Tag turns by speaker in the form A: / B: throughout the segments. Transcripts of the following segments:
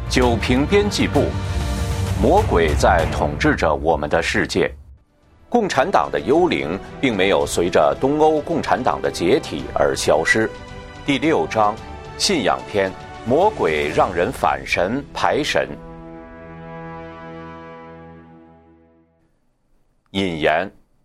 A: 九平编辑部，魔鬼在统治着我们的世界。共产党的幽灵并没有随着东欧共产党的解体而消失。第6章，信仰篇，魔鬼让人反神排神。引言：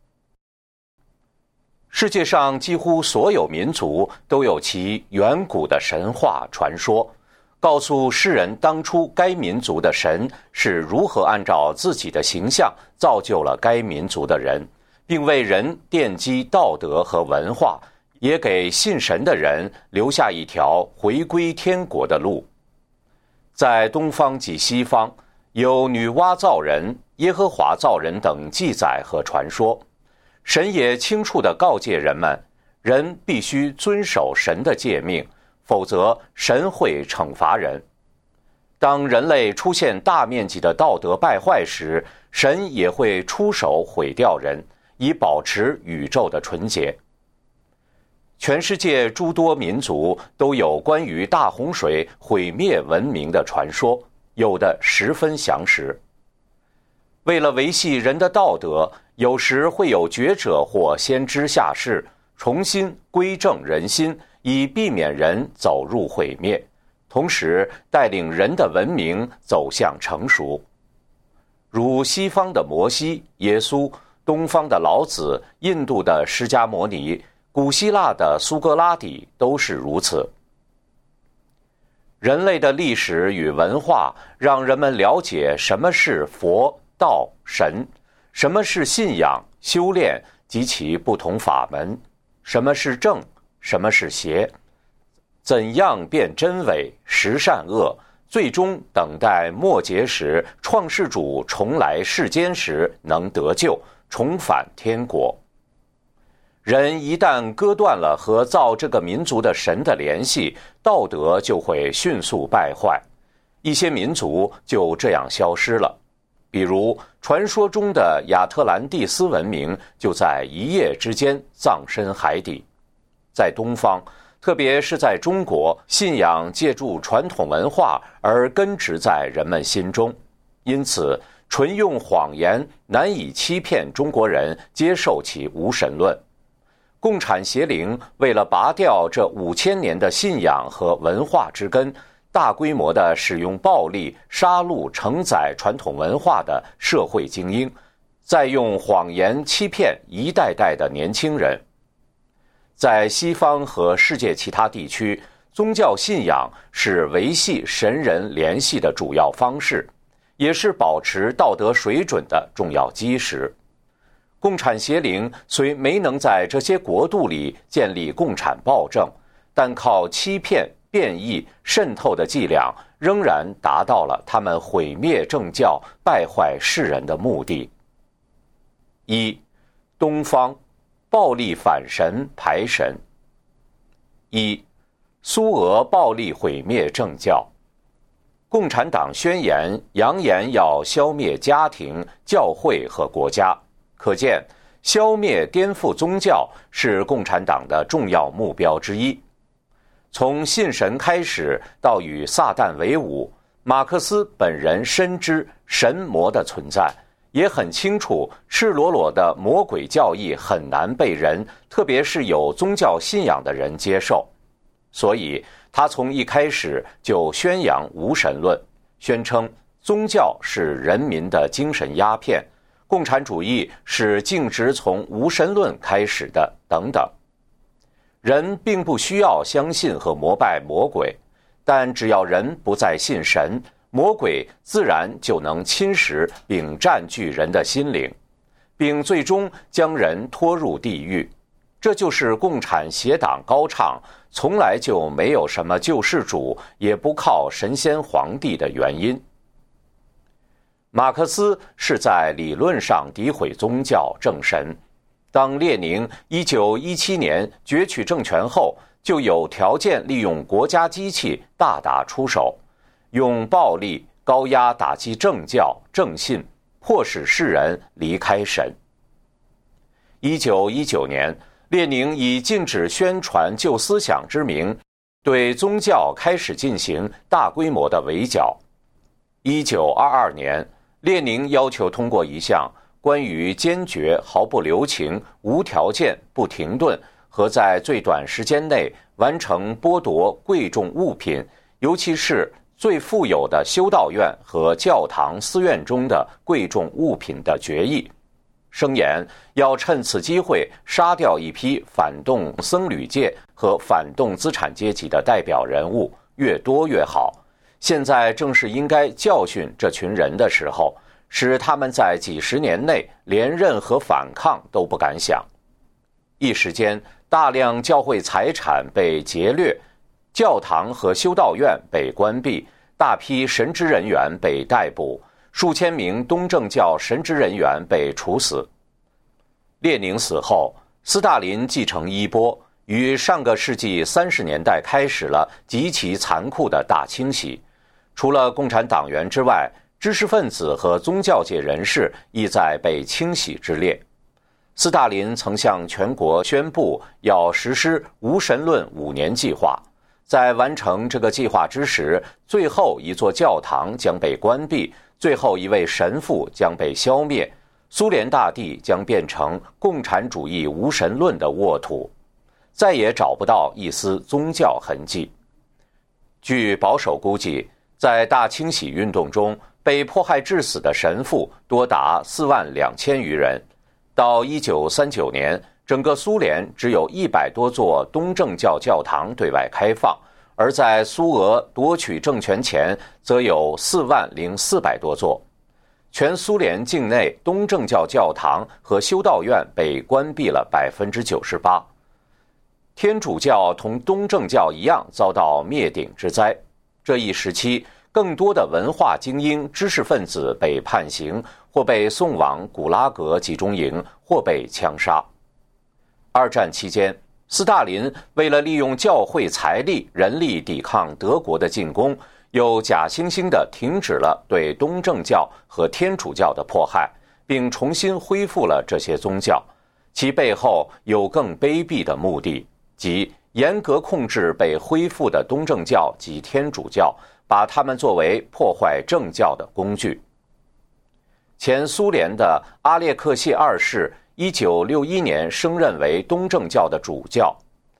A: 世界上几乎所有民族都有其远古的神话传说，告诉世人当初该民族的神是如何按照自己的形象造就了该民族的人，并为人奠基道德和文化，也给信神的人留下一条回归天国的路。在东方及西方，有女娲造人、耶和华造人等记载和传说。神也清楚地告诫人们，人必须遵守神的诫命，否则神会惩罚人。当人类出现大面积的道德败坏时，神也会出手毁掉人，以保持宇宙的纯洁。全世界诸多民族都有关于大洪水毁灭文明的传说，有的十分详实。为了维系人的道德，有时会有觉者或先知下世，重新归正人心，以避免人走入毁灭，同时带领人的文明走向成熟。如西方的摩西、耶稣，东方的老子，印度的释迦牟尼，古希腊的苏格拉底都是如此。人类的历史与文化让人们了解什么是佛、道、神，什么是信仰、修炼及其不同法门，什么是正，什么是邪，怎样辨真伪、识善恶，最终等待末节时，创世主重来世间时能得救，重返天国。人一旦割断了和造这个民族的神的联系，道德就会迅速败坏，一些民族就这样消失了。比如传说中的亚特兰蒂斯文明就在一夜之间葬身海底。在东方，特别是在中国，信仰借助传统文化而根植在人们心中，因此纯用谎言难以欺骗中国人接受其无神论。共产邪灵为了拔掉这5000年的信仰和文化之根，大规模地使用暴力杀戮承载传统文化的社会精英，再用谎言欺骗一代代的年轻人。在西方和世界其他地区，宗教信仰是维系神人联系的主要方式，也是保持道德水准的重要基石。共产邪灵虽没能在这些国度里建立共产暴政，但靠欺骗、变异、渗透的伎俩，仍然达到了他们毁灭政教、败坏世人的目的。一、东方暴力反神排神。一、苏俄暴力毁灭政教。共产党宣言扬言要消灭家庭、教会和国家，可见消灭颠覆宗教是共产党的重要目标之一。从信神开始到与撒旦为伍，马克思本人深知神魔的存在，也很清楚赤裸裸的魔鬼教义很难被人，特别是有宗教信仰的人接受。所以他从一开始就宣扬无神论，宣称宗教是人民的精神鸦片，共产主义是径直从无神论开始的，等等。人并不需要相信和膜拜魔鬼，但只要人不再信神，魔鬼自然就能侵蚀并占据人的心灵，并最终将人拖入地狱。这就是共产邪党高唱从来就没有什么救世主，也不靠神仙皇帝的原因。马克思是在理论上诋毁宗教正神。当列宁1917年攫取政权后，就有条件利用国家机器大打出手，用暴力高压打击政教正信，迫使世人离开神。1919年，列宁以禁止宣传旧思想之名，对宗教开始进行大规模的围剿。 1922年，列宁要求通过一项关于坚决、毫不留情、无条件、不停顿和在最短时间内完成剥夺贵重物品，尤其是最富有的修道院和教堂寺院中的贵重物品的决议，声言要趁此机会杀掉一批反动僧侣界和反动资产阶级的代表人物，越多越好。现在正是应该教训这群人的时候，使他们在几十年内连任何反抗都不敢想。一时间，大量教会财产被劫掠，教堂和修道院被关闭，大批神职人员被逮捕，数千名东正教神职人员被处死。列宁死后，斯大林继承衣钵，于上个世纪30年代开始了极其残酷的大清洗。除了共产党员之外，知识分子和宗教界人士亦在被清洗之列。斯大林曾向全国宣布要实施无神论5年计划，在完成这个计划之时，最后一座教堂将被关闭，最后一位神父将被消灭，苏联大地将变成共产主义无神论的沃土，再也找不到一丝宗教痕迹。据保守估计，在大清洗运动中被迫害致死的神父多达42000余人。到1939年，整个苏联只有100多座东正教教堂对外开放，而在苏俄夺取政权前，则有40400多座。全苏联境内东正教教堂和修道院被关闭了98%。天主教同东正教一样遭到灭顶之灾。这一时期，更多的文化精英、知识分子被判刑，或被送往古拉格集中营，或被枪杀。二战期间，斯大林为了利用教会财力、人力抵抗德国的进攻，又假惺惺地停止了对东正教和天主教的迫害，并重新恢复了这些宗教。其背后有更卑鄙的目的，即严格控制被恢复的东正教及天主教，把他们作为破坏政教的工具。前苏联的阿列克谢二世1961年升任为东正教的主教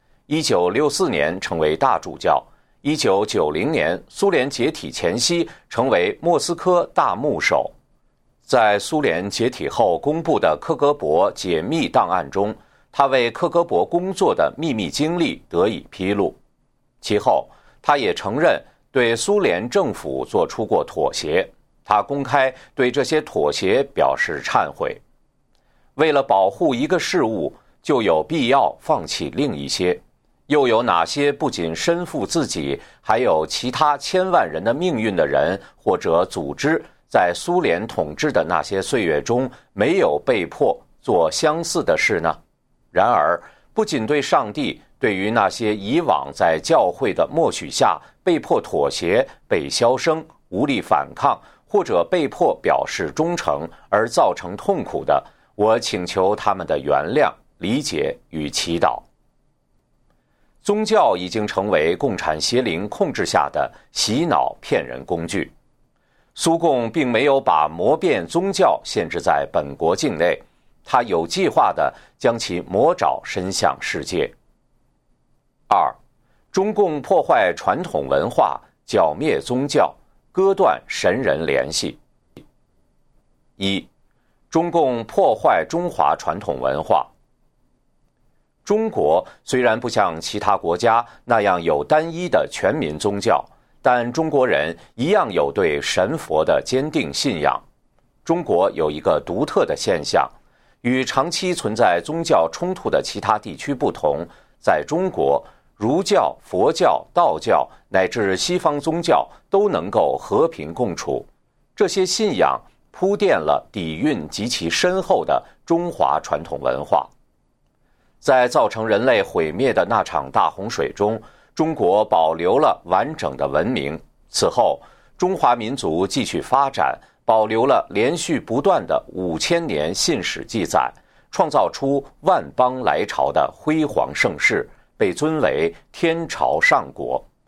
A: ，1964年成为大主教，1990年苏联解体前夕成为莫斯科大牧首。在苏联解体后公布的克格勃解密档案中，他为克格勃工作的秘密经历得以披露。其后，他也承认对苏联政府做出过妥协，他公开对这些妥协表示忏悔。为了保护一个事物，就有必要放弃另一些。又有哪些不仅身负自己，还有其他千万人的命运的人或者组织，在苏联统治的那些岁月中没有被迫做相似的事呢？然而，不仅对上帝，对于那些以往在教会的默许下被迫妥协、被销声、无力反抗，或者被迫表示忠诚而造成痛苦的，我请求他们的原谅、理解与祈祷。宗教已经成为共产邪灵控制下的洗脑骗人工具。苏共并没有把魔变宗教限制在本国境内，他有计划地将其魔爪伸向世界。二，中共破坏传统文化，剿灭宗教，割断神人联系。一，中共破坏中华传统文化。中国虽然不像其他国家那样有单一的全民宗教，但中国人一样有对神佛的坚定信仰。中国有一个独特的现象，与长期存在宗教冲突的其他地区不同，在中国，儒教、佛教、道教乃至西方宗教都能够和平共处。这些信仰铺垫了底蕴极其深厚的中华传统文化。在造成人类毁灭的那场大洪水中，中国保留了完整的文明。此后，中华民族继续发展，保留了连续不断的5000年信史记载，创造出万邦来朝的辉煌盛世，被尊为天朝上国。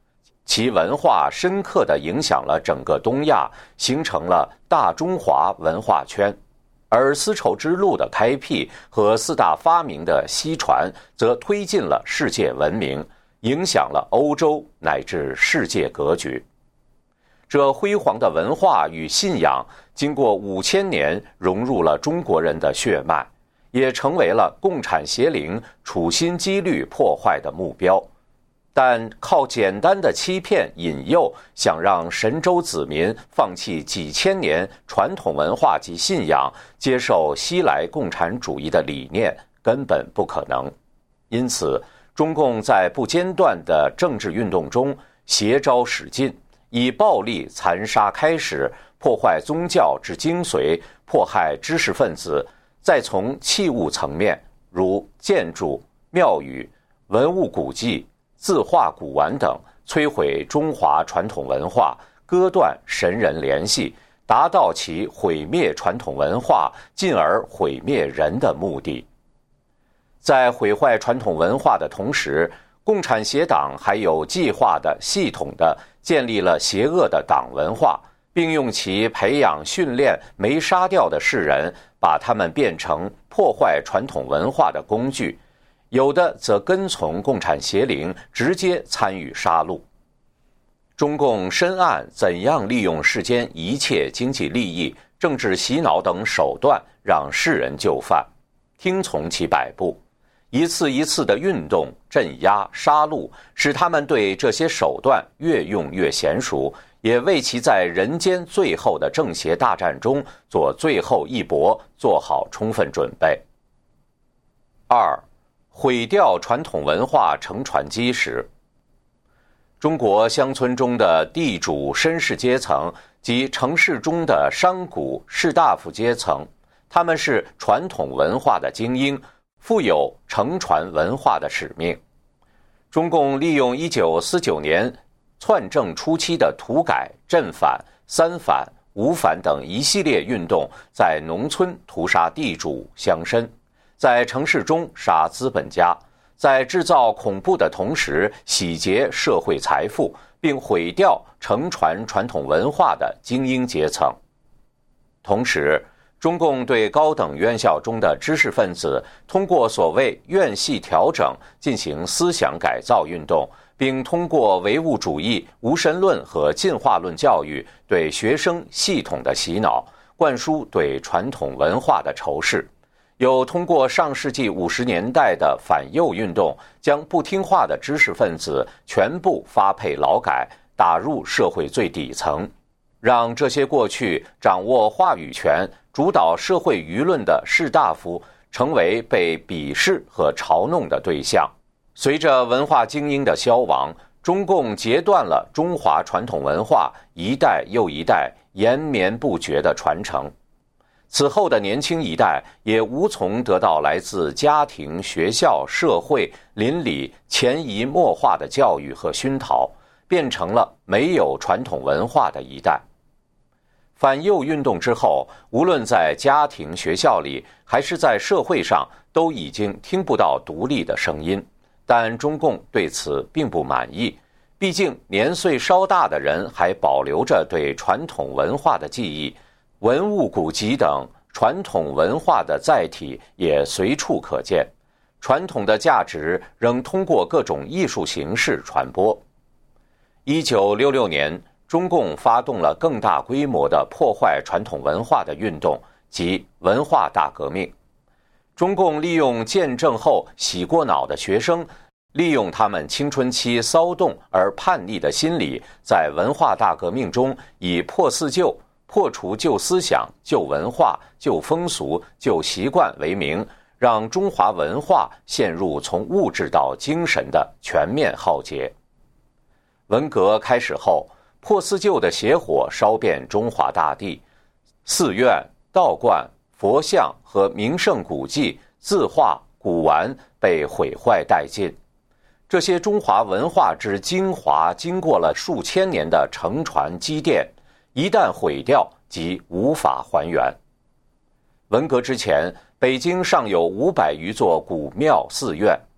A: 其文化深刻地影响了整个东亚，形成了大中华文化圈。而丝绸之路的开辟和四大发明的西传，则推进了世界文明，影响了欧洲乃至世界格局。这辉煌的文化与信仰，经过5000年融入了中国人的血脉，也成为了共产邪灵处心积虑破坏的目标。但靠简单的欺骗引诱，想让神州子民放弃几千年传统文化及信仰，接受西来共产主义的理念，根本不可能。因此，中共在不间断的政治运动中携招使尽，以暴力残杀开始，破坏宗教之精髓，迫害知识分子，再从器物层面，如建筑、庙宇、文物古迹、字画古玩等，摧毁中华传统文化，割断神人联系，达到其毁灭传统文化，进而毁灭人的目的。在毁坏传统文化的同时，共产邪党还有计划的、系统的建立了邪恶的党文化，并用其培养训练没杀掉的世人，把他们变成破坏传统文化的工具。有的则跟从共产邪灵，直接参与杀戮。中共深谙怎样利用世间一切经济利益、政治洗脑等手段，让世人就范，听从其摆布。一次一次的运动、镇压、杀戮，使他们对这些手段越用越娴熟，也为其在人间最后的正邪大战中做最后一搏做好充分准备。2. 毁掉传统文化乘船基石。中国乡村中的地主绅士阶层及城市中的商贾士大夫阶层，他们是传统文化的精英，负有承传文化的使命。中共利用1949年篡政初期的土改、镇反、三反、五反等一系列运动，在农村屠杀地主乡绅，在城市中杀资本家，在制造恐怖的同时洗劫社会财富，并毁掉承传传统文化的精英阶层。同时，中共对高等院校中的知识分子通过所谓院系调整进行思想改造运动，并通过唯物主义、无神论和进化论教育对学生系统的洗脑，灌输对传统文化的仇视。又通过上世纪50年代的反右运动，将不听话的知识分子全部发配劳改，打入社会最底层，让这些过去掌握话语权、主导社会舆论的士大夫成为被鄙视和嘲弄的对象。随着文化精英的消亡，中共截断了中华传统文化一代又一代延绵不绝的传承。此后的年轻一代也无从得到来自家庭、学校、社会、邻里潜移默化的教育和熏陶，变成了没有传统文化的一代。反右运动之后，无论在家庭、学校里，还是在社会上，都已经听不到独立的声音。但中共对此并不满意，毕竟年岁稍大的人还保留着对传统文化的记忆，文物古籍等传统文化的载体也随处可见，传统的价值仍通过各种艺术形式传播。1966年，中共发动了更大规模的破坏传统文化的运动，即文化大革命。中共利用建政后洗过脑的学生，利用他们青春期骚动而叛逆的心理，在文化大革命中以破四旧、破除旧思想、旧文化、旧风俗、旧习惯为名，让中华文化陷入从物质到精神的全面浩劫。文革开始后，破四旧的邪火烧遍中华大地，寺院、道观、佛像和名胜古迹、字画、古玩被毁坏殆尽。这些中华文化之精华，经过了数千年的承传积淀，一旦毁掉，即无法还原。文革之前，北京尚有500余座古庙寺院，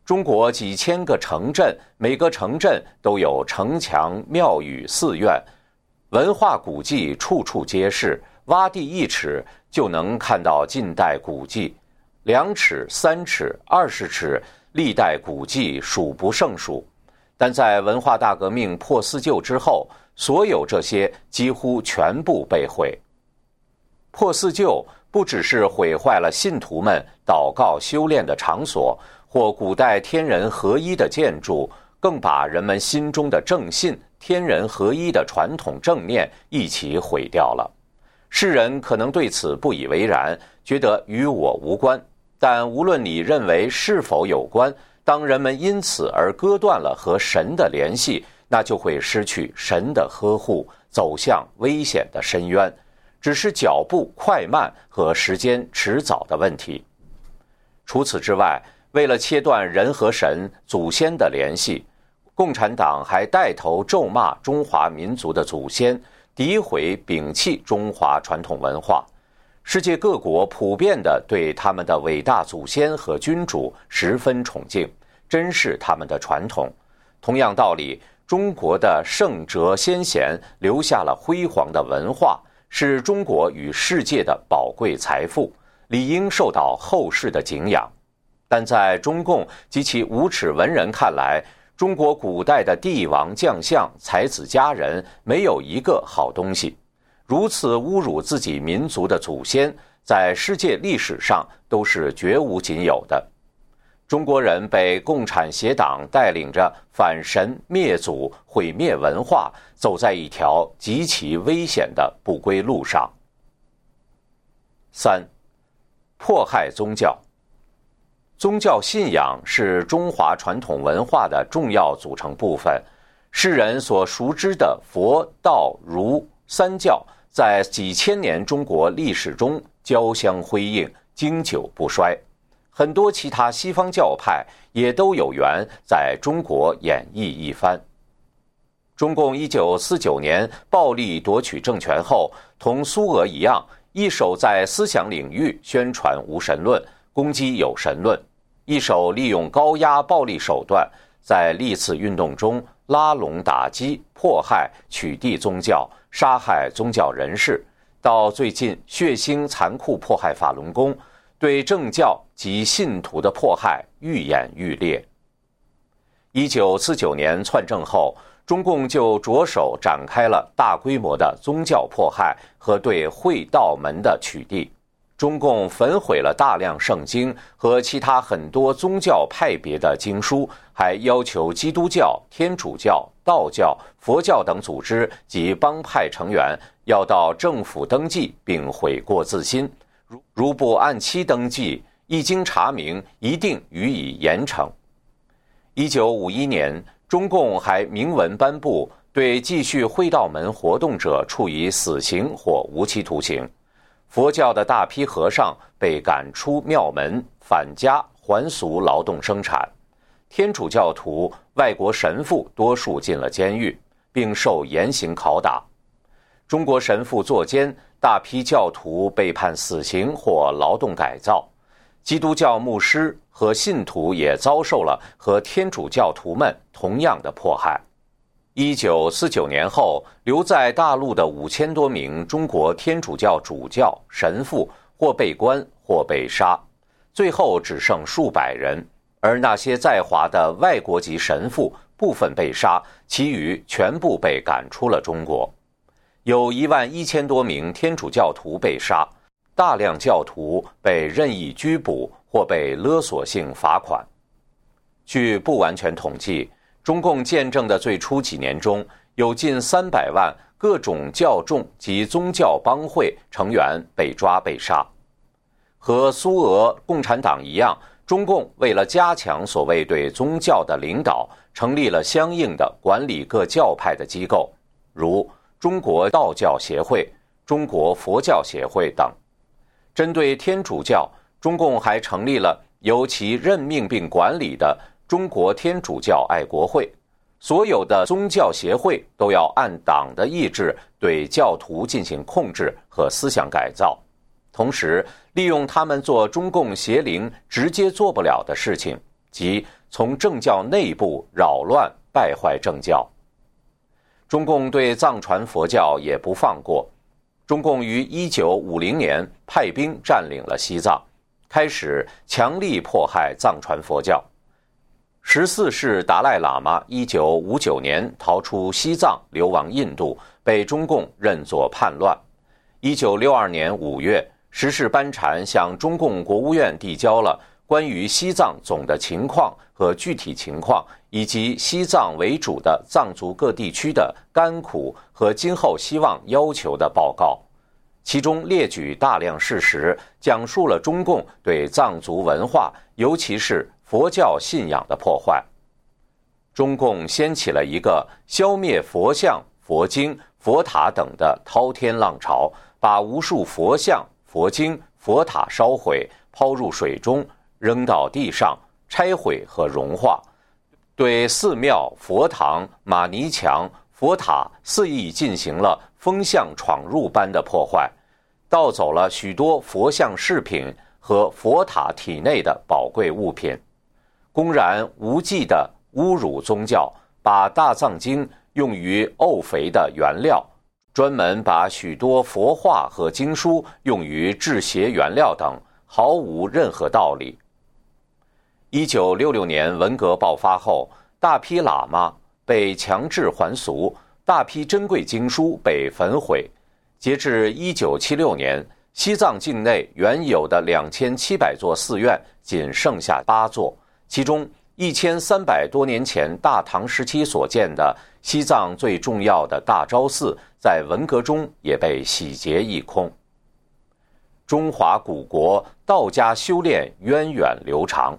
A: 中国几千个城镇，每个城镇都有城墙、庙宇、寺院，文化古迹处处皆是，挖地1尺就能看到近代古迹，2尺、3尺、20尺，历代古迹数不胜数。但在文化大革命破四旧之后，所有这些几乎全部被毁。破四旧不只是毁坏了信徒们祷告修炼的场所或古代天人合一的建筑，更把人们心中的正信、天人合一的传统正念一起毁掉了。世人可能对此不以为然，觉得与我无关，但无论你认为是否有关，当人们因此而割断了和神的联系，那就会失去神的呵护，走向危险的深渊，只是脚步快慢和时间迟早的问题。除此之外，为了切断人和神、祖先的联系，共产党还带头咒骂中华民族的祖先，诋毁摒弃中华传统文化。世界各国普遍地对他们的伟大祖先和君主十分崇敬，珍视他们的传统。同样道理，中国的圣哲先贤留下了辉煌的文化，是中国与世界的宝贵财富，理应受到后世的敬仰。但在中共及其无耻文人看来，中国古代的帝王将相、才子佳人没有一个好东西。如此侮辱自己民族的祖先，在世界历史上都是绝无仅有的。中国人被共产邪党带领着反神灭祖、毁灭文化，走在一条极其危险的不归路上。3. 迫害宗教。宗教信仰是中华传统文化的重要组成部分。世人所熟知的佛、道、儒三教，在几千年中国历史中交相辉映，经久不衰。很多其他西方教派也都有缘在中国演绎一番。中共1949年暴力夺取政权后，同苏俄一样，一手在思想领域宣传无神论，攻击有神论，一手利用高压暴力手段，在历次运动中拉拢打击、迫害、取缔宗教，杀害宗教人士，到最近血腥残酷迫害法轮功，对政教及信徒的迫害愈演愈烈。1949年篡政后，中共就着手展开了大规模的宗教迫害和对会道门的取缔。中共焚毁了大量圣经和其他很多宗教派别的经书，还要求基督教、天主教、道教、佛教等组织及帮派成员要到政府登记并悔过自新，如不按期登记，一经查明一定予以严惩。1951年，中共还明文颁布对继续会道门活动者处以死刑或无期徒刑。佛教的大批和尚被赶出庙门，返家还俗劳动生产。天主教徒、外国神父多数进了监狱，并受严刑拷打。中国神父作奸，大批教徒被判死刑或劳动改造。基督教牧师和信徒也遭受了和天主教徒们同样的迫害。1949年后，留在大陆的5000多名中国天主教主教、神父或被关或被杀，最后只剩数百人，而那些在华的外国籍神父部分被杀，其余全部被赶出了中国。有11000多名天主教徒被杀，大量教徒被任意拘捕或被勒索性罚款。据不完全统计，中共建政的最初几年中，有近300万各种教众及宗教帮会成员被抓被杀。和苏俄共产党一样，中共为了加强所谓对宗教的领导，成立了相应的管理各教派的机构，如中国道教协会、中国佛教协会等。针对天主教，中共还成立了由其任命并管理的中国天主教爱国会，所有的宗教协会都要按党的意志对教徒进行控制和思想改造，同时利用他们做中共邪灵直接做不了的事情，即从政教内部扰乱败坏政教。中共对藏传佛教也不放过。中共于1950年派兵占领了西藏，开始强力迫害藏传佛教。14世达赖喇嘛1959年逃出西藏，流亡印度，被中共认作叛乱。1962年5月，十世班禅向中共国务院递交了关于西藏总的情况和具体情况，以及西藏为主的藏族各地区的甘苦和今后希望要求的报告，其中列举大量事实，讲述了中共对藏族文化，尤其是佛教信仰的破坏。中共掀起了一个消灭佛像、佛经、佛塔等的滔天浪潮，把无数佛像、佛经、佛塔烧毁，抛入水中，扔到地上，拆毁和融化，对寺庙、佛堂、玛尼墙、佛塔肆意进行了风向闯入般的破坏，盗走了许多佛像饰品和佛塔体内的宝贵物品，公然无忌地侮辱宗教，把大藏经用于沤肥的原料，专门把许多佛画和经书用于制鞋原料等，毫无任何道理。1966年文革爆发后，大批喇嘛被强制还俗，大批珍贵经书被焚毁。截至1976年，西藏境内原有的2700座寺院仅剩下8座，其中1300多年前大唐时期所建的西藏最重要的大昭寺，在文革中也被洗劫一空。中华古国道家修炼源远流长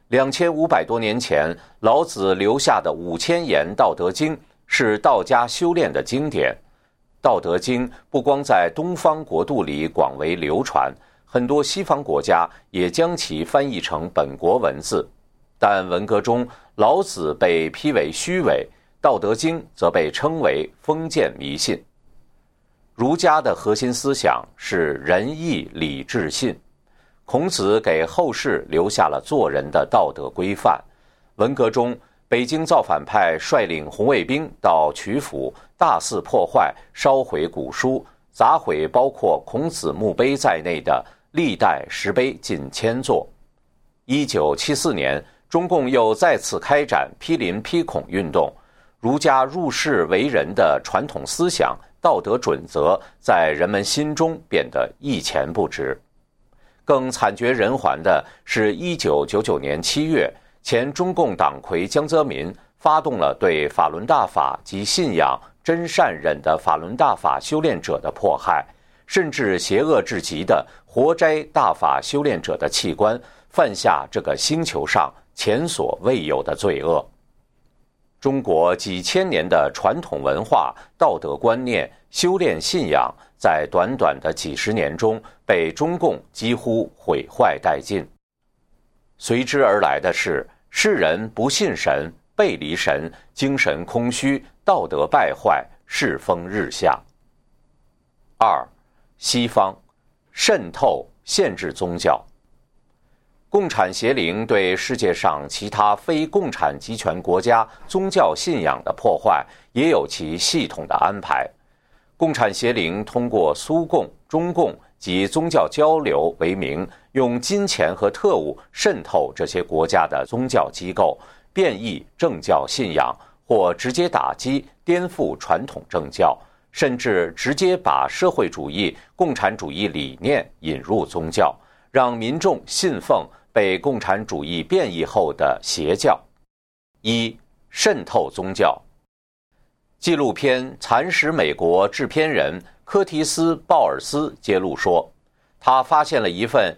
A: ，2500多年前老子留下的5000言《道德经》是道家修炼的经典。《道德经》不光在东方国度里广为流传，很多西方国家也将其翻译成本国文字。但文革中，老子被批为虚伪，《道德经》则被称为封建迷信。儒家的核心思想是仁义礼智信，孔子给后世留下了做人的道德规范。文革中，北京造反派率领红卫兵到曲阜大肆破坏，烧毁古书，砸毁包括孔子墓碑在内的历代石碑近1000座。1974年，中共又再次开展批林批孔运动，儒家入世为人的传统思想、道德准则在人们心中变得一钱不值。更惨绝人寰的是1999年7月，前中共党魁江泽民发动了对法轮大法及信仰真善忍的法轮大法修炼者的迫害，甚至邪恶至极的活摘大法修炼者的器官，犯下这个星球上前所未有的罪恶。中国几千年的传统文化、道德观念、修炼信仰，在短短的几十年中被中共几乎毁坏殆尽。随之而来的是世人不信神、背离神、精神空虚、道德败坏、世风日下。2. 西方渗透限制宗教。共产邪灵对世界上其他非共产集权国家宗教信仰的破坏也有其系统的安排。共产邪灵通过苏共、中共及宗教交流为名，用金钱和特务渗透这些国家的宗教机构，变异政教信仰，或直接打击、颠覆传统政教，甚至直接把社会主义、共产主义理念引入宗教，让民众信奉被共产主义变异后的邪教。1. 渗透宗教。纪录片《蚕食美国》制片人柯提斯·鲍尔斯揭露说，他发现了一份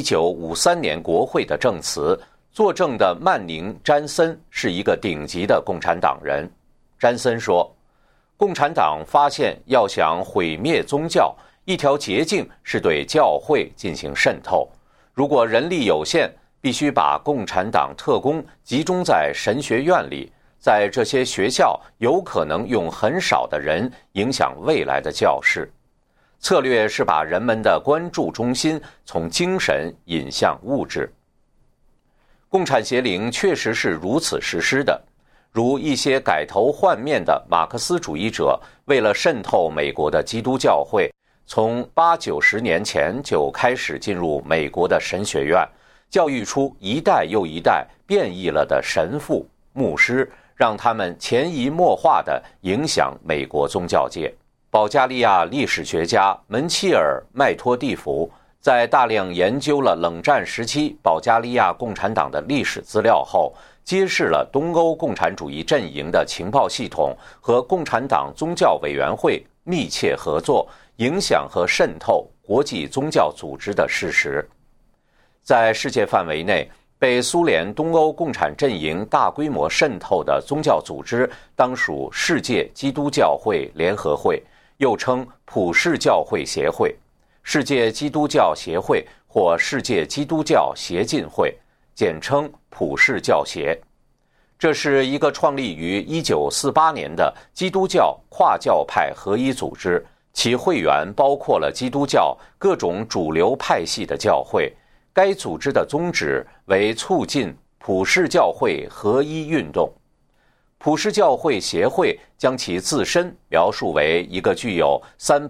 A: 1953年国会的证词，作证的曼宁·詹森是一个顶级的共产党人。詹森说，共产党发现要想毁灭宗教，一条捷径是对教会进行渗透。如果人力有限，必须把共产党特工集中在神学院里，在这些学校有可能用很少的人影响未来的教士。策略是把人们的关注中心从精神引向物质。 共产邪灵确实是如此实施的，如一些改头换面的马克思主义者，为了渗透美国的基督教会，从80-90年前就开始进入美国的神学院，教育出一代又一代变异了的神父、牧师，让他们潜移默化地影响美国宗教界。保加利亚历史学家门契尔·麦托蒂夫在大量研究了冷战时期保加利亚共产党的历史资料后，揭示了东欧共产主义阵营的情报系统和共产党宗教委员会密切合作，影响和渗透国际宗教组织的事实。在世界范围内，被苏联东欧共产阵营大规模渗透的宗教组织当属世界基督教会联合会，又称普世教会协会、世界基督教协会或世界基督教协进会，简称普世教协。这是一个创立于1948年的基督教跨教派合一组织，其会员包括了基督教各种主流派系的教会。该组织的宗旨为促进普世教会合一运动。普世教会协会将其自身描述为一个具有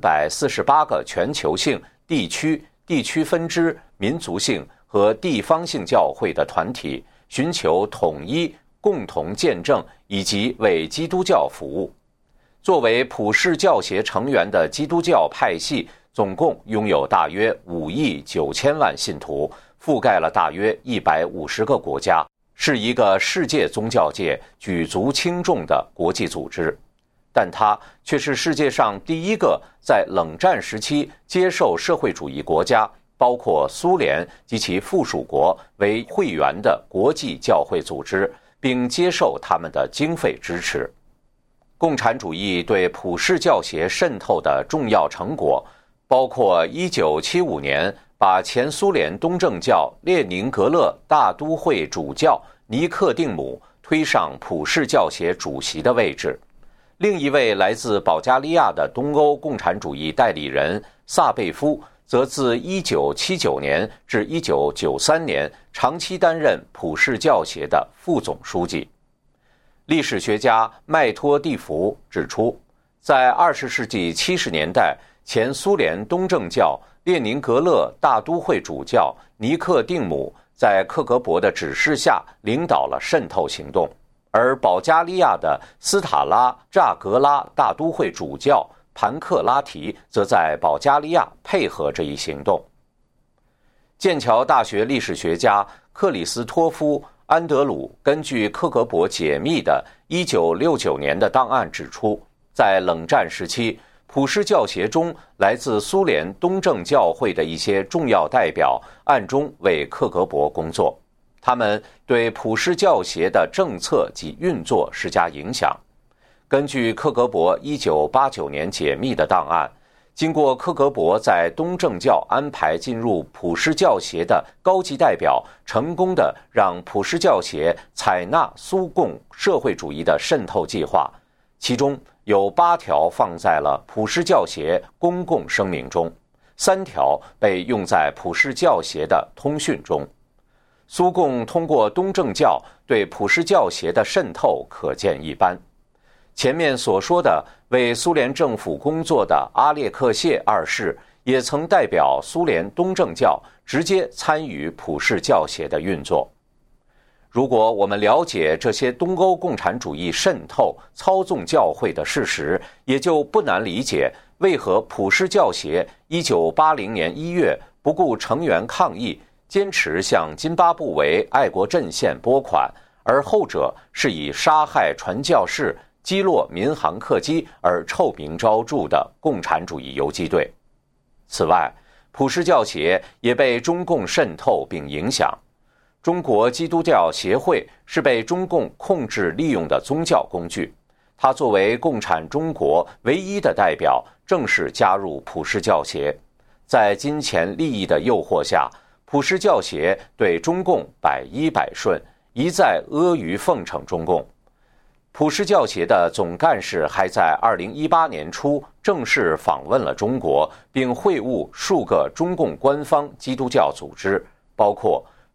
A: 348个全球性、地区分支、民族性和地方性教会的团体，寻求统一、共同见证以及为基督教服务。作为普世教协成员的基督教派系总共拥有大约5亿9千万信徒，覆盖了大约150个国家，是一个世界宗教界举足轻重的国际组织。但它却是世界上第一个在冷战时期接受社会主义国家，包括苏联及其附属国为会员的国际教会组织，并接受他们的经费支持。共产主义对普世教协渗透的重要成果包括1975年把前苏联东正教列宁格勒大都会主教尼克定姆推上普世教协主席的位置。另一位来自保加利亚的东欧共产主义代理人萨贝夫则自1979年至1993年长期担任普世教协的副总书记。历史学家麦托蒂夫指出，在20世纪70年代，前苏联东正教列宁格勒大都会主教尼克定姆在克格勃的指示下领导了渗透行动，而保加利亚的斯塔拉扎格拉大都会主教盘克拉提则在保加利亚配合这一行动。剑桥大学历史学家克里斯托夫·安德鲁根据克格勃解密的1969年的档案指出，在冷战时期，普世教协中来自苏联东正教会的一些重要代表暗中为克格勃工作，他们对普世教协的政策及运作施加影响。根据克格勃1989年解密的档案，经过克格勃在东正教安排进入普世教协的高级代表，成功地让普世教协采纳苏共社会主义的渗透计划，其中有8条放在了普世教协公共声明中，3条被用在普世教协的通讯中。苏共通过东正教对普世教协的渗透可见一斑。前面所说的为苏联政府工作的阿列克谢二世也曾代表苏联东正教直接参与普世教协的运作。如果我们了解这些东欧共产主义渗透、操纵教会的事实，也就不难理解为何普世教协1980年1月不顾成员抗议，坚持向津巴布韦爱国阵线拨款，而后者是以杀害传教士、击落民航客机而臭名昭著的共产主义游击队。此外，普世教协也被中共渗透并影响。中国基督教协会是被中共控制利用的宗教工具，它作为共产中国唯一的代表，正式加入普世教协。在金钱利益的诱惑下，普世教协对中共百依百顺，一再阿谀奉承中共。普世教协的总干事还在2018年初正式访问了中国，并会晤数个中共官方基督教组织，包括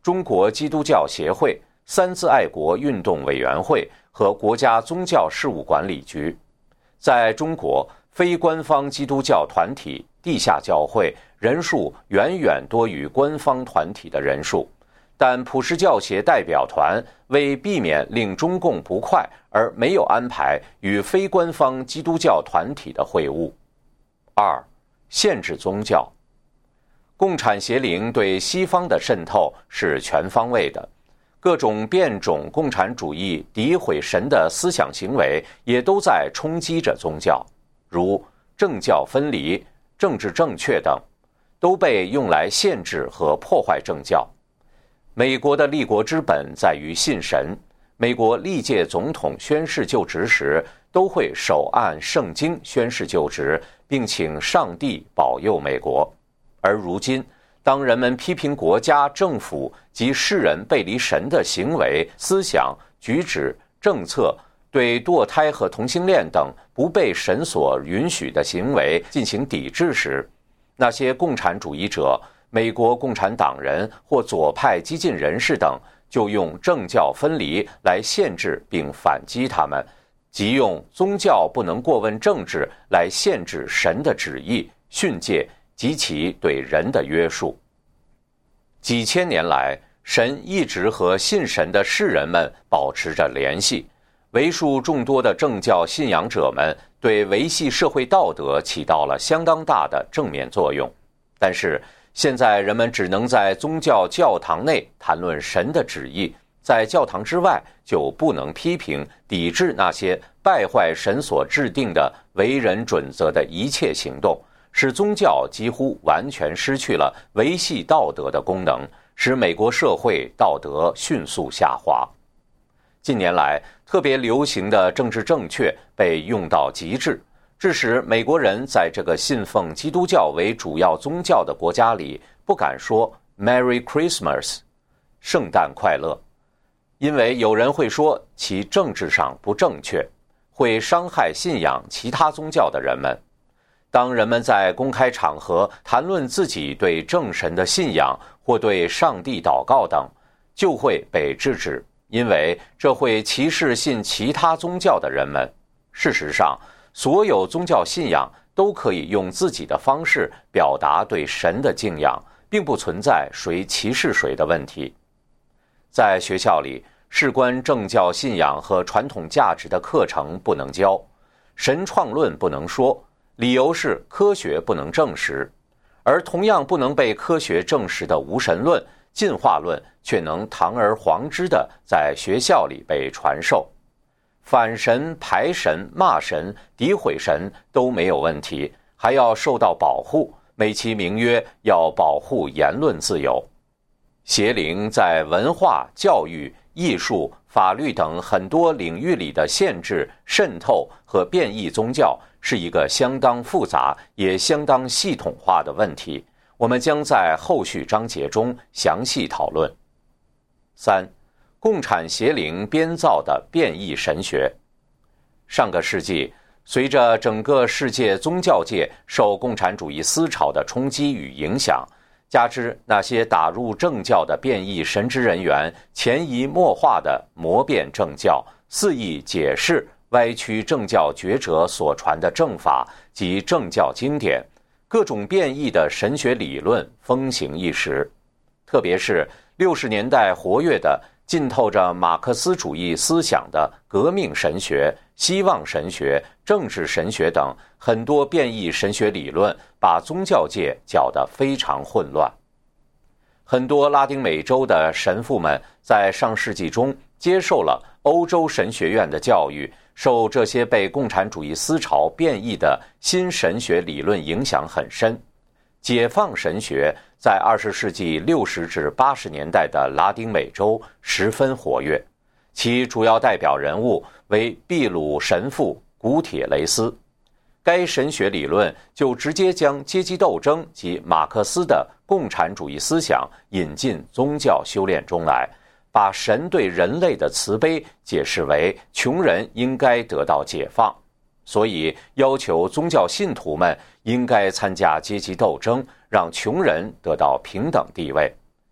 A: 中国基督教协会、三自爱国运动委员会和国家宗教事务管理局。在中国，非官方基督教团体、地下教会人数远远多于官方团体的人数，但普世教协代表团为避免令中共不快而没有安排与非官方基督教团体的会晤。2. 限制宗教。共产邪灵对西方的渗透是全方位的，各种变种共产主义诋毁神的思想行为也都在冲击着宗教，如政教分离、政治正确等，都被用来限制和破坏政教。美国的立国之本在于信神，美国历届总统宣誓就职时都会手按圣经宣誓就职，并请上帝保佑美国。而如今，当人们批评国家、政府及世人背离神的行为、思想、举止、政策，对堕胎和同性恋等不被神所允许的行为进行抵制时，那些共产主义者、美国共产党人或左派激进人士等就用政教分离来限制并反击他们，即用宗教不能过问政治来限制神的旨意、训诫及其对人的约束。几千年来，神一直和信神的世人们保持着联系，为数众多的政教信仰者们对维系社会道德起到了相当大的正面作用。但是现在人们只能在宗教教堂内谈论神的旨意，在教堂之外就不能批评、抵制那些败坏神所制定的为人准则的一切行动，使宗教几乎完全失去了维系道德的功能，使美国社会道德迅速下滑。近年来，特别流行的政治正确被用到极致，致使美国人在这个信奉基督教为主要宗教的国家里不敢说 Merry Christmas 圣诞快乐，因为有人会说其政治上不正确，会伤害信仰其他宗教的人们。当人们在公开场合谈论自己对正神的信仰或对上帝祷告等，就会被制止，因为这会歧视信其他宗教的人们。事实上，所有宗教信仰都可以用自己的方式表达对神的敬仰，并不存在谁歧视谁的问题。在学校里，事关政教信仰和传统价值的课程不能教，神创论不能说，理由是科学不能证实，而同样不能被科学证实的无神论、进化论却能堂而皇之地在学校里被传授。反神、排神、骂神、诋毁神都没有问题，还要受到保护，美其名曰要保护言论自由。邪灵在文化、教育、艺术、法律等很多领域里的限制、渗透和变异宗教是一个相当复杂也相当系统化的问题，我们将在后续章节中详细讨论。3. 共产邪灵编造的变异神学。上个世纪，随着整个世界宗教界受共产主义思潮的冲击与影响，加之那些打入政教的变异神职人员潜移默化地磨变政教，肆意解释歪曲政教学者所传的正法及政教经典，各种变异的神学理论风行一时。特别是60年代活跃的浸透着马克思主义思想的革命神学、希望神学、政治神学等很多变异神学理论，把宗教界搅得非常混乱。很多拉丁美洲的神父们在上世纪中接受了欧洲神学院的教育，受这些被共产主义思潮变异的新神学理论影响很深。解放神学在20世纪60至80年代的拉丁美洲十分活跃，其主要代表人物为秘鲁神父古铁雷斯。该神学理论就直接将阶级斗争及马克思的共产主义思想引进宗教修炼中来，把神对人类的慈悲解释为穷人应该得到解放，所以要求宗教信徒们应该参加阶级斗争，让穷人得到平等地位。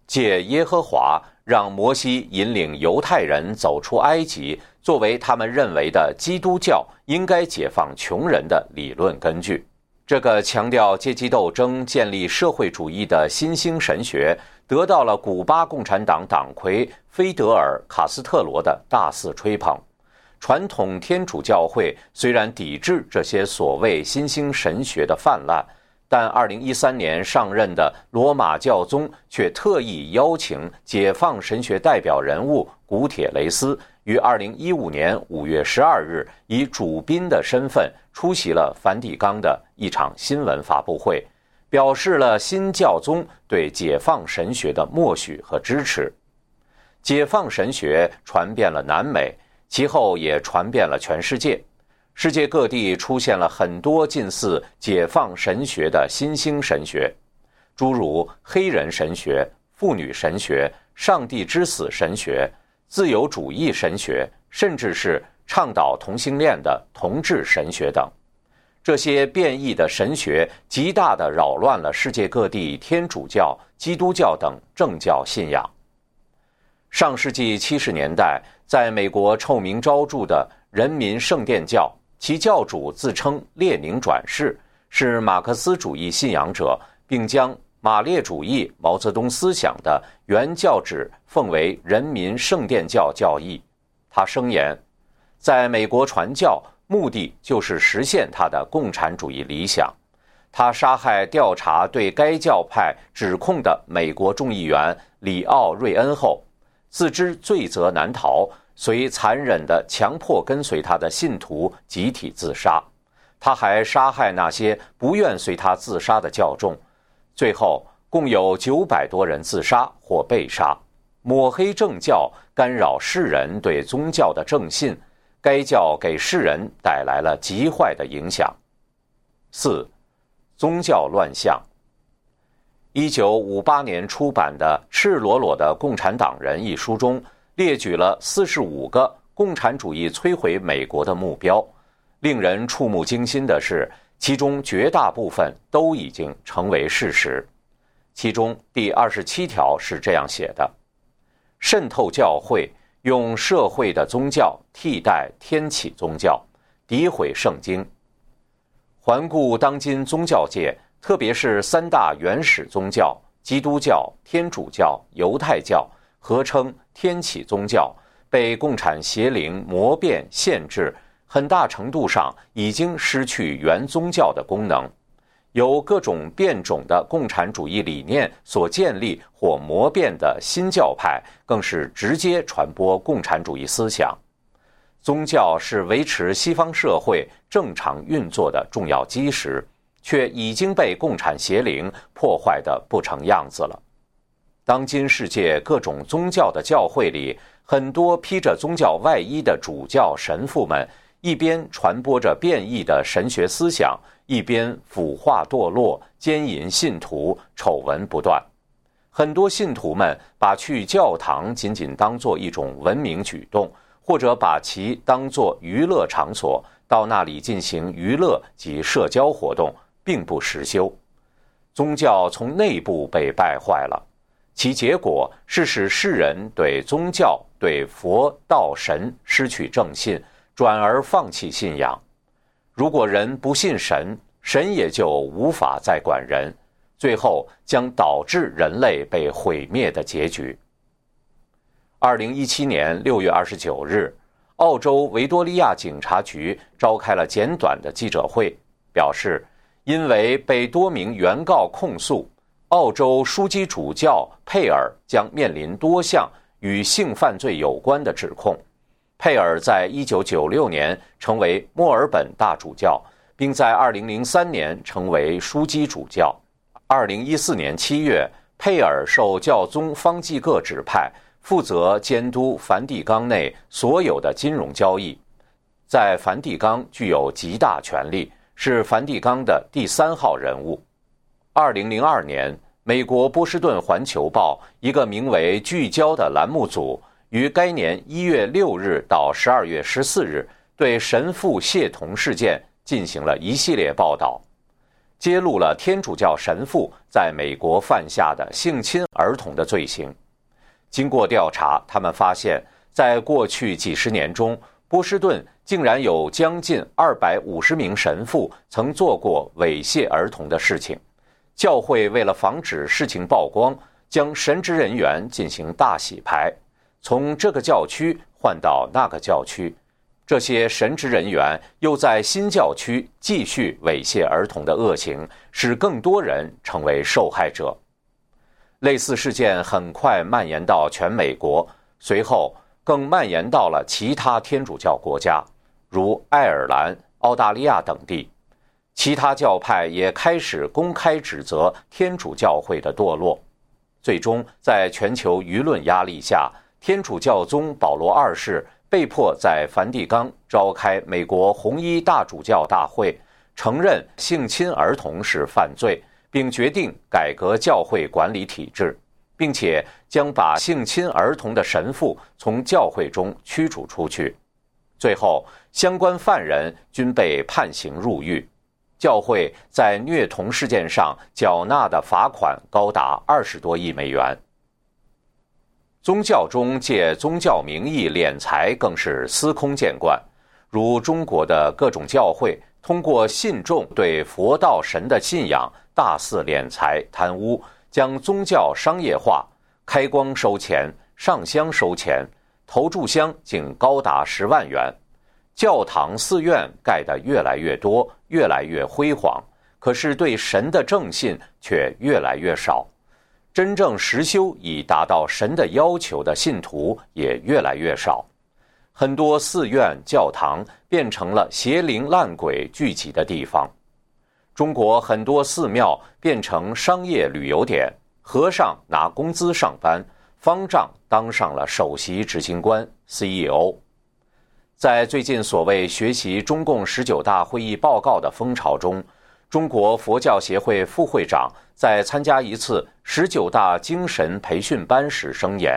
A: 借耶和华让摩西引领犹太人走出埃及，作为他们认为的基督教应该解放穷人的理论根据。这个强调阶级斗争、建立社会主义的新兴神学，得到了古巴共产党党魁菲德尔·卡斯特罗的大肆吹捧。传统天主教会虽然抵制这些所谓新兴神学的泛滥，但2013年上任的罗马教宗却特意邀请解放神学代表人物古铁雷斯于2015年5月12日以主宾的身份出席了梵蒂冈的一场新闻发布会，表示了新教宗对解放神学的默许和支持。解放神学传遍了南美，其后也传遍了全世界。世界各地出现了很多近似解放神学的新兴神学，诸如黑人神学、妇女神学、上帝之死神学、自由主义神学，甚至是倡导同性恋的同志神学等。这些变异的神学极大地扰乱了世界各地天主教、基督教等正教信仰。上世纪70年代，在美国臭名昭著的人民圣殿教，其教主自称列宁转世，是马克思主义信仰者，并将马列主义、毛泽东思想的原教旨奉为人民圣殿教教义。他声言，在美国传教，目的就是实现他的共产主义理想。他杀害调查对该教派指控的美国众议员里奥·瑞恩后，自知罪责难逃，遂残忍地强迫跟随他的信徒集体自杀。他还杀害那些不愿随他自杀的教众，最后共有900多人自杀或被杀。抹黑政教，干扰世人对宗教的正信，该教给世人带来了极坏的影响。4. 宗教乱象。1958年出版的《赤裸裸的共产党人》一书中，列举了45个共产主义摧毁美国的目标。令人触目惊心的是，其中绝大部分都已经成为事实。其中第27条是这样写的：渗透教会，用社会的宗教替代天启宗教，诋毁圣经。环顾当今宗教界，特别是3大原始宗教基督教、天主教、犹太教，合称天启宗教，被共产邪灵魔变限制，很大程度上已经失去原宗教的功能。由各种变种的共产主义理念所建立或魔变的新教派，更是直接传播共产主义思想。宗教是维持西方社会正常运作的重要基石，却已经被共产邪灵破坏得不成样子了。当今世界各种宗教的教会里，很多披着宗教外衣的主教神父们，一边传播着变异的神学思想，一边腐化堕落、奸淫信徒，丑闻不断。很多信徒们把去教堂仅仅当作一种文明举动，或者把其当作娱乐场所，到那里进行娱乐及社交活动，并不实修。宗教从内部被败坏了，其结果是使世人对宗教、对佛、道、神失去正信，转而放弃信仰。如果人不信神，神也就无法再管人，最后将导致人类被毁灭的结局。2017年6月29日，澳洲维多利亚警察局召开了简短的记者会，表示因为被多名原告控诉，澳洲枢机主教佩尔将面临多项与性犯罪有关的指控。佩尔在1996年成为墨尔本大主教，并在2003年成为枢机主教。2014年7月，佩尔受教宗方济各指派，负责监督梵蒂冈内所有的金融交易。在梵蒂冈具有极大权力，是梵蒂冈的第3号人物。2002年，美国波士顿环球报一个名为《聚焦》的栏目组于该年1月6日到12月14日对神父谢童事件进行了一系列报道。 揭露了天主教神父在美国犯下的性侵儿童的罪行。经过调查，他们发现，在过去几十年中，波士顿竟然有将近250名神父曾做过猥亵儿童的事情。教会为了防止事情曝光，将神职人员进行大洗牌，从这个教区换到那个教区。这些神职人员又在新教区继续猥亵儿童的恶行，使更多人成为受害者。类似事件很快蔓延到全美国，随后更蔓延到了其他天主教国家，如爱尔兰、澳大利亚等地。其他教派也开始公开指责天主教会的堕落。最终，在全球舆论压力下，天主教宗保罗2世被迫在梵蒂冈召开美国红衣大主教大会，承认性侵儿童是犯罪，并决定改革教会管理体制，并且将把性侵儿童的神父从教会中驱逐出去。最后，相关犯人均被判刑入狱。教会在虐童事件上缴纳的罚款高达20多亿美元。宗教中借宗教名义敛财更是司空见惯，如中国的各种教会通过信众对佛道神的信仰大肆敛财贪污，将宗教商业化，开光收钱，上香收钱，投注香竟高达10万元。教堂寺院盖得越来越多，越来越辉煌，可是对神的正信却越来越少。真正实修以达到神的要求的信徒也越来越少，很多寺院、教堂变成了邪灵烂鬼聚集的地方。中国很多寺庙变成商业旅游点，和尚拿工资上班，方丈当上了首席执行官 CEO。 在最近所谓学习中共19大会议报告的风潮中，中国佛教协会副会长在参加一次19大精神培训班时声言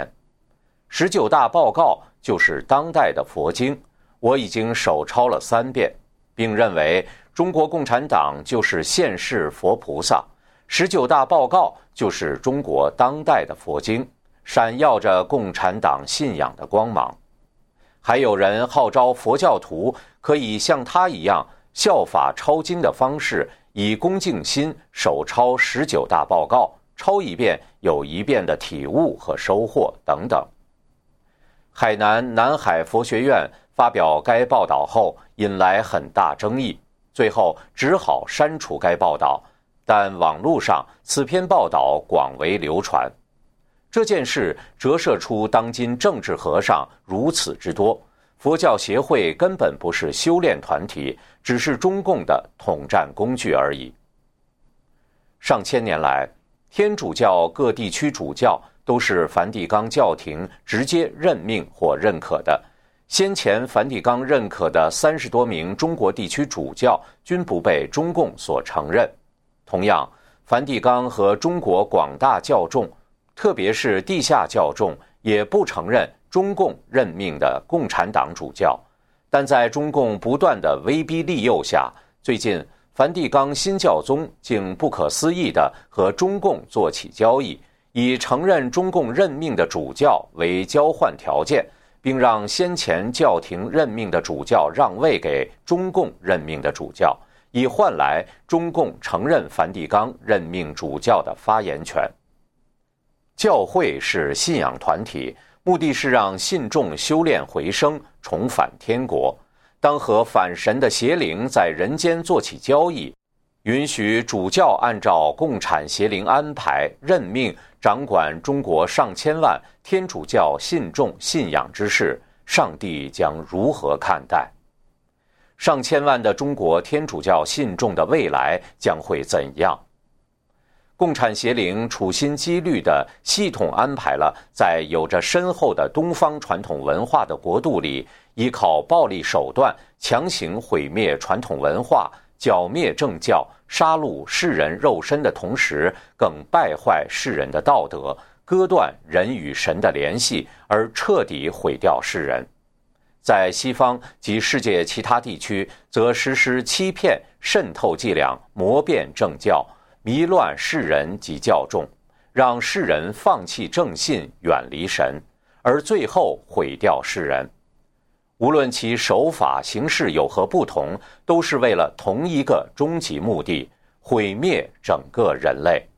A: ：“19大报告就是当代的佛经，我已经手抄了3遍，并认为中国共产党就是现世佛菩萨，19大报告就是中国当代的佛经，闪耀着共产党信仰的光芒。”还有人号召佛教徒可以像他一样效法抄经的方式，以恭敬心手抄19大报告，抄一遍有一遍的体悟和收获等等。海南南海佛学院发表该报道后引来很大争议，最后只好删除该报道，但网络上此篇报道广为流传。这件事折射出当今政治和尚如此之多，佛教协会根本不是修炼团体，只是中共的统战工具而已。上千年来，天主教各地区主教都是梵蒂冈教廷直接任命或认可的，先前梵蒂冈认可的30多名中国地区主教均不被中共所承认。同样，梵蒂冈和中国广大教众，特别是地下教众，也不承认中共任命的共产党主教。但在中共不断的威逼利诱下，最近梵蒂冈新教宗竟不可思议地和中共做起交易，以承认中共任命的主教为交换条件，并让先前教廷任命的主教让位给中共任命的主教，以换来中共承认梵蒂冈任命主教的发言权。教会是信仰团体，目的是让信众修炼回升，重返天国。当和反神的邪灵在人间做起交易，允许主教按照共产邪灵安排任命掌管中国上千万天主教信众信仰之事，上帝将如何看待？上千万的中国天主教信众的未来将会怎样？共产邪灵处心积虑地系统安排了在有着深厚的东方传统文化的国度里，依靠暴力手段强行毁灭传统文化，剿灭政教，杀戮世人肉身的同时，更败坏世人的道德，割断人与神的联系，而彻底毁掉世人。 在西方及世界其他地区，则实施欺骗、渗透伎俩，磨变政教，迷乱世人及教众，让世人放弃正信，远离神，而最后毁掉世人。无论其手法形式有何不同，都是为了同一个终极目的：毁灭整个人类。